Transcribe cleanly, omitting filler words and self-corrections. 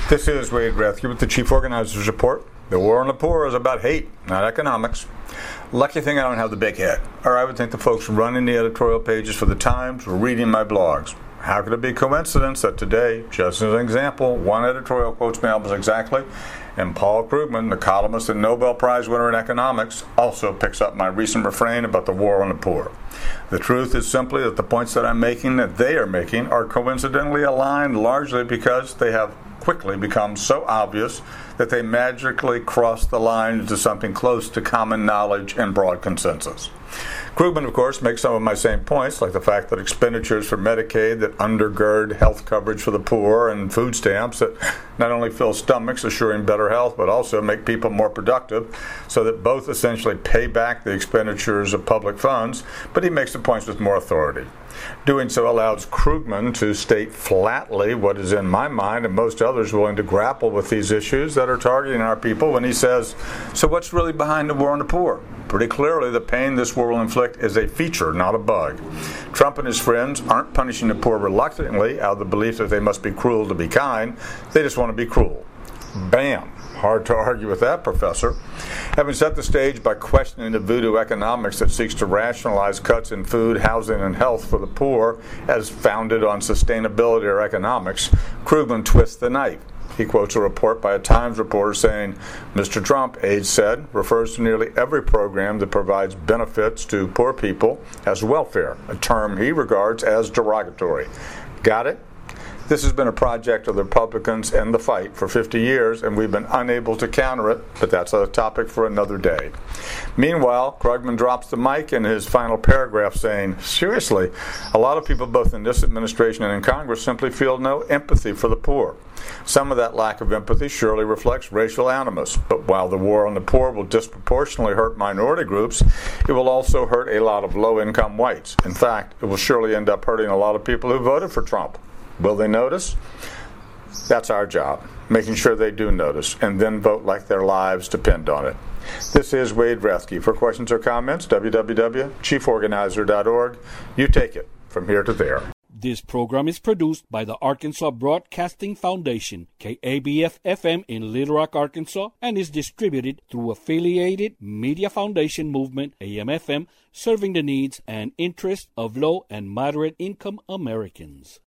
This is Wade Rathke with the Chief Organizers Report. The war on the poor is about hate, not economics. Lucky thing I don't have the big hit, or I would think the folks running the editorial pages for the Times were reading my blogs. How could it be coincidence that today, just as an example, one editorial quotes me almost exactly, and Paul Krugman, the columnist and Nobel Prize winner in economics, also picks up my recent refrain about the war on the poor. The truth is simply that the points that I'm making, that they are making, are coincidentally aligned largely because they have quickly become so obvious that they magically cross the line into something close to common knowledge and broad consensus. Krugman, of course, makes some of my same points, like the fact that expenditures for Medicaid that undergird health coverage for the poor and food stamps that not only fill stomachs, assuring better health, but also make people more productive, so that both essentially pay back the expenditures of public funds, but he makes the points with more authority. Doing so allows Krugman to state flatly what is in my mind and most others willing to grapple with these issues that are targeting our people when he says, so what's really behind the war on the poor? Pretty clearly, the pain this war will inflict is a feature, not a bug. Trump and his friends aren't punishing the poor reluctantly out of the belief that they must be cruel to be kind. They just want to be cruel. Bam. Hard to argue with that, Professor. Having set the stage by questioning the voodoo economics that seeks to rationalize cuts in food, housing, and health for the poor as founded on sustainability or economics, Krugman twists the knife. He quotes a report by a Times reporter saying, Mr. Trump, aides said, refers to nearly every program that provides benefits to poor people as welfare, a term he regards as derogatory. Got it? This has been a project of the Republicans and the fight for 50 years, and we've been unable to counter it, but that's a topic for another day. Meanwhile, Krugman drops the mic in his final paragraph saying, seriously, a lot of people both in this administration and in Congress simply feel no empathy for the poor. Some of that lack of empathy surely reflects racial animus, but while the war on the poor will disproportionately hurt minority groups, it will also hurt a lot of low-income whites. In fact, it will surely end up hurting a lot of people who voted for Trump. Will they notice? That's our job, making sure they do notice, and then vote like their lives depend on it. This is Wade Rathke. For questions or comments, www.chieforganizer.org. You take it from here to there. This program is produced by the Arkansas Broadcasting Foundation, KABF-FM in Little Rock, Arkansas, and is distributed through Affiliated Media Foundation Movement, AM-FM, serving the needs and interests of low and moderate income Americans.